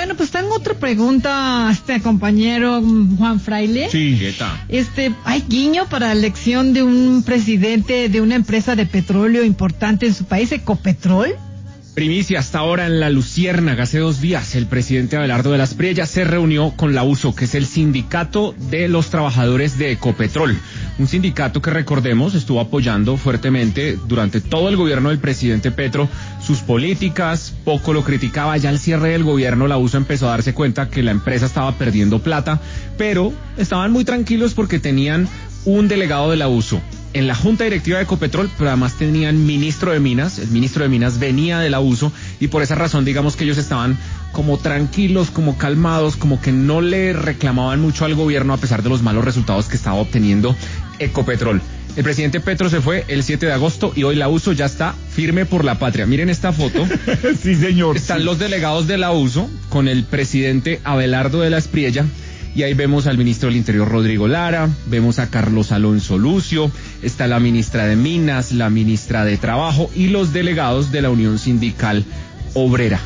Bueno, pues tengo otra pregunta, compañero Juan Fraile. Sí, ¿qué tal? ¿Hay guiño para la elección de un presidente de una empresa de petróleo importante en su país, Ecopetrol? Primicia hasta ahora en La Luciérnaga. Hace 2 días el presidente Abelardo de las Priellas se reunió con la USO, que es el sindicato de los trabajadores de Ecopetrol. Un sindicato que, recordemos, estuvo apoyando fuertemente durante todo el gobierno del presidente Petro sus políticas, poco lo criticaba. Ya al cierre del gobierno la USO empezó a darse cuenta que la empresa estaba perdiendo plata, pero estaban muy tranquilos porque tenían un delegado de la USO en la junta directiva de Ecopetrol, pero además tenían ministro de Minas. El ministro de Minas venía de la USO y por esa razón, digamos que ellos estaban como tranquilos, como calmados, como que no le reclamaban mucho al gobierno a pesar de los malos resultados que estaba obteniendo Ecopetrol. El presidente Petro se fue el 7 de agosto y hoy la USO ya está firme por la patria. Miren esta foto. Sí, señor. Están los delegados de la USO con el presidente Abelardo de las Priellas. Y ahí vemos al ministro del Interior, Rodrigo Lara, vemos a Carlos Alonso Lucio, está la ministra de Minas, la ministra de Trabajo y los delegados de la Unión Sindical Obrera.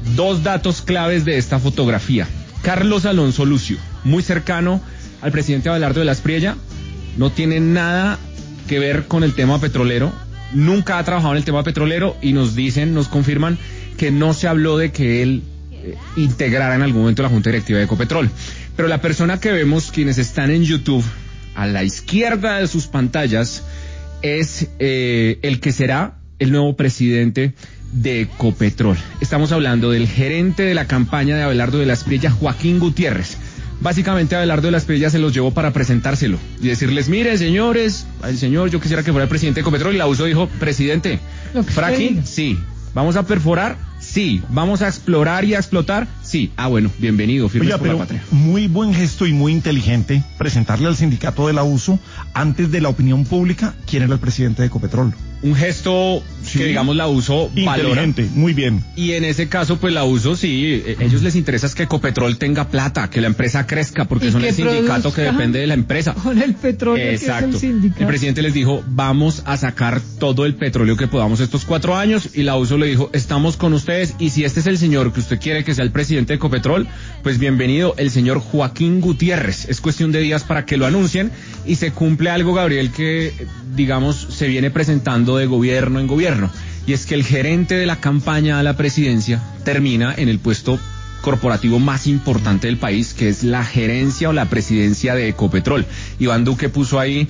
2 datos claves de esta fotografía. Carlos Alonso Lucio, muy cercano al presidente Abelardo de las Priellas, no tiene nada que ver con el tema petrolero, nunca ha trabajado en el tema petrolero y nos confirman que no se habló de que él integrara en algún momento la Junta Directiva de Ecopetrol. Pero la persona que vemos, quienes están en YouTube, a la izquierda de sus pantallas, es el que será el nuevo presidente de Ecopetrol. Estamos hablando del gerente de la campaña de Abelardo de las Priellas, Joaquín Gutiérrez. Básicamente Abelardo de las Priellas se los llevó para presentárselo y decirles: mire, señores, el señor, yo quisiera que fuera el presidente de Ecopetrol. Y la USO dijo: presidente, fracking, sí. ¿Vamos a perforar? Sí. ¿Vamos a explorar y a explotar? Sí. Ah, bueno, bienvenido, firmes por la patria. Muy buen gesto y muy inteligente presentarle al sindicato de la USO antes de la opinión pública quién era el presidente de Ecopetrol. Un gesto que, digamos, la USO valora. Inteligente, muy bien. Y en ese caso, pues la USO sí, ellos les interesa es que Ecopetrol tenga plata, que la empresa crezca, porque son el sindicato que depende de la empresa. Con el petróleo. Exacto. Que es el sindicato. El presidente les dijo: vamos a sacar todo el petróleo que podamos estos 4 años, y la USO le dijo: estamos con ustedes, y si este es el señor que usted quiere que sea el presidente de Ecopetrol, pues bienvenido, el señor Joaquín Gutiérrez. Es cuestión de días para que lo anuncien, y se cumple algo, Gabriel, que, digamos, se viene presentando de gobierno en gobierno, y es que el gerente de la campaña a la presidencia termina en el puesto corporativo más importante del país, que es la gerencia o la presidencia de Ecopetrol. Iván Duque puso ahí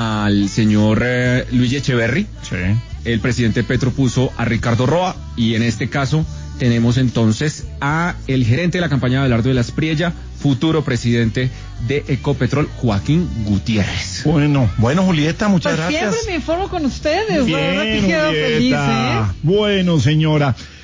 al señor Luigi Echeverry. Sí. El presidente Petro puso a Ricardo Roa, y en este caso tenemos entonces a el gerente de la campaña de Abelardo de las Priellas, futuro presidente de Ecopetrol, Joaquín Gutiérrez. Bueno, Julieta, muchas gracias. Siempre me informo con ustedes. Bien, la verdad que quedo feliz, Bueno, señora.